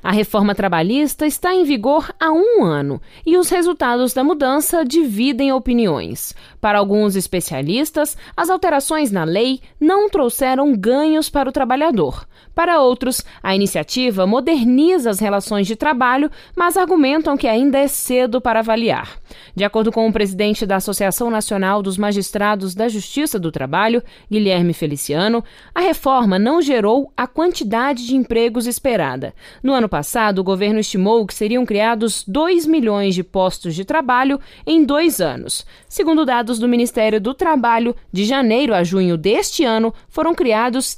A reforma trabalhista está em vigor há 1 ano e os resultados da mudança dividem opiniões. Para alguns especialistas, as alterações na lei não trouxeram ganhos para o trabalhador. Para outros, a iniciativa moderniza as relações de trabalho, mas argumentam que ainda é cedo para avaliar. De acordo com o presidente da Associação Nacional dos Magistrados da Justiça do Trabalho, Guilherme Feliciano, a reforma não gerou a quantidade de empregos esperada. No ano passado, o governo estimou que seriam criados 2 milhões de postos de trabalho em 2 anos. Segundo dados do Ministério do Trabalho, de janeiro a junho deste ano, foram criados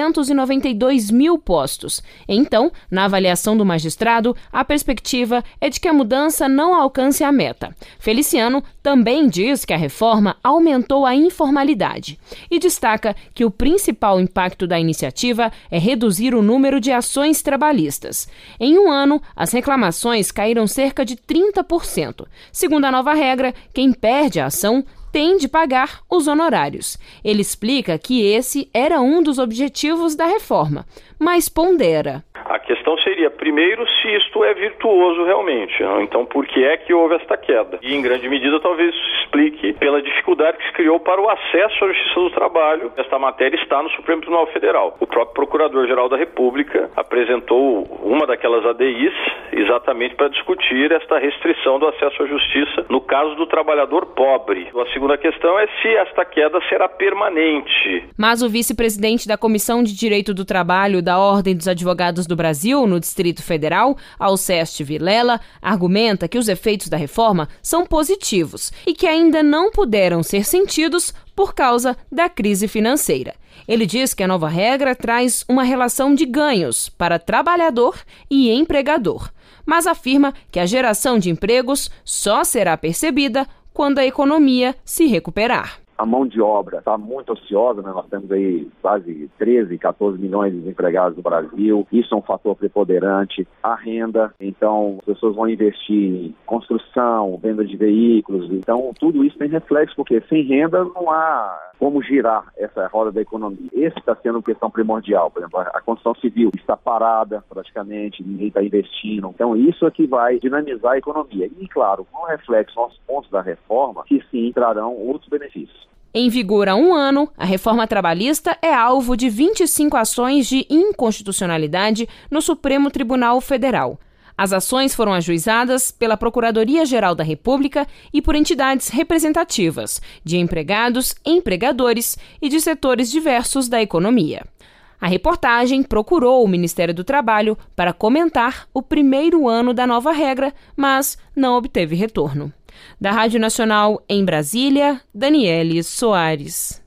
392 mil postos. Então, na avaliação do magistrado, a perspectiva é de que a mudança não alcance a meta. Feliciano também diz que a reforma aumentou a informalidade e destaca que o principal impacto da iniciativa é reduzir o número de ações trabalhistas. Em 1 ano, as reclamações caíram cerca de 30%. Segundo a nova regra, quem perde a ação tem de pagar os honorários. Ele explica que esse era um dos objetivos da reforma, mas pondera. A questão seria, primeiro, se isto é virtuoso realmente. Então, por que é que houve esta queda? E, em grande medida, talvez isso explique pela dificuldade que se criou para o acesso à Justiça do Trabalho. Esta matéria está no Supremo Tribunal Federal. O próprio Procurador-Geral da República apresentou uma daquelas ADIs exatamente para discutir esta restrição do acesso à Justiça no caso do trabalhador pobre. A segunda questão é se esta queda será permanente. Mas o vice-presidente da Comissão de Direito do Trabalho da Ordem dos Advogados do Brasil, no Distrito Federal, Alceste Vilela, argumenta que os efeitos da reforma são positivos e que ainda não puderam ser sentidos por causa da crise financeira. Ele diz que a nova regra traz uma relação de ganhos para trabalhador e empregador, mas afirma que a geração de empregos só será percebida quando a economia se recuperar. A mão de obra está muito ociosa, né? Nós temos aí quase 13, 14 milhões de desempregados no Brasil. Isso é um fator preponderante. A renda, então as pessoas vão investir em construção, venda de veículos. Então tudo isso tem reflexo, porque sem renda não há como girar essa roda da economia. Esse está sendo uma questão primordial. Por exemplo, a construção civil está parada praticamente, ninguém está investindo. Então isso é que vai dinamizar a economia. E claro, com reflexo aos pontos da reforma, que sim trarão outros benefícios. Em vigor há 1 ano, a reforma trabalhista é alvo de 25 ações de inconstitucionalidade no Supremo Tribunal Federal. As ações foram ajuizadas pela Procuradoria-Geral da República e por entidades representativas de empregados, empregadores e de setores diversos da economia. A reportagem procurou o Ministério do Trabalho para comentar o primeiro ano da nova regra, mas não obteve retorno. Da Rádio Nacional em Brasília, Daniele Soares.